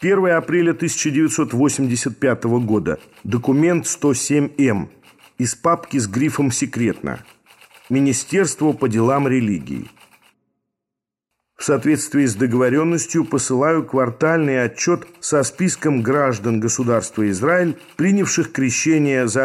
1 апреля 1985 года. Документ 107М. Из папки с грифом «Секретно». Министерство по делам религии. В соответствии с договоренностью посылаю квартальный отчет со списком граждан государства Израиль, принявших крещение за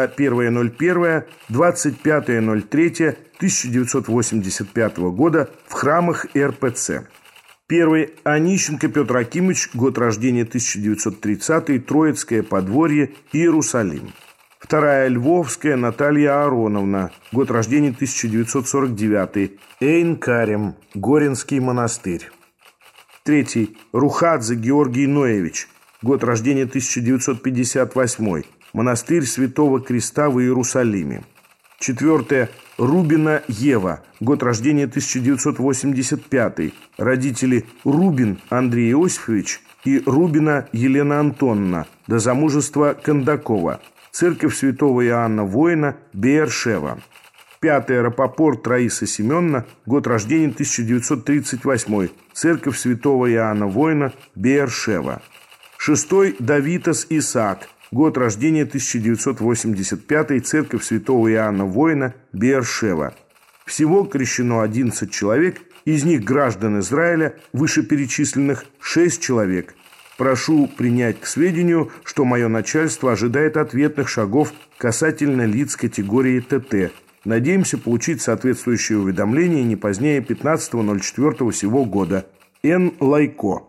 1.01.25.03.1985 года в храмах РПЦ. Первый. Онищенко Петр Акимович, год рождения 1930, Троицкое подворье, Иерусалим. Вторая. Львовская Наталья Ароновна, год рождения 1949, Эйн-Карем, Горинский монастырь. Третий. Рухадзе Георгий Ноевич, год рождения 1958, монастырь Святого Креста в Иерусалиме. Четвертое. Рубина Ева, год рождения 1985, родители Рубин Андрей Иосифович и Рубина Елена Антоновна, до замужества Кондакова. Церковь Святого Иоанна Воина, Беэр-Шева. Пятое. Рапопорт Раиса Семеновна, год рождения 1938, Церковь Святого Иоанна Воина, Беэр-Шева. Шестой. Давитас Исаак, год рождения 1985, Церковь Святого Иоанна Воина, Беэр-Шева. Всего крещено 11 человек, из них граждан Израиля, вышеперечисленных 6 человек. Прошу принять к сведению, что мое начальство ожидает ответных шагов касательно лиц категории ТТ. Надеемся получить соответствующее уведомление не позднее 15.04 сего года. Н. Лайко.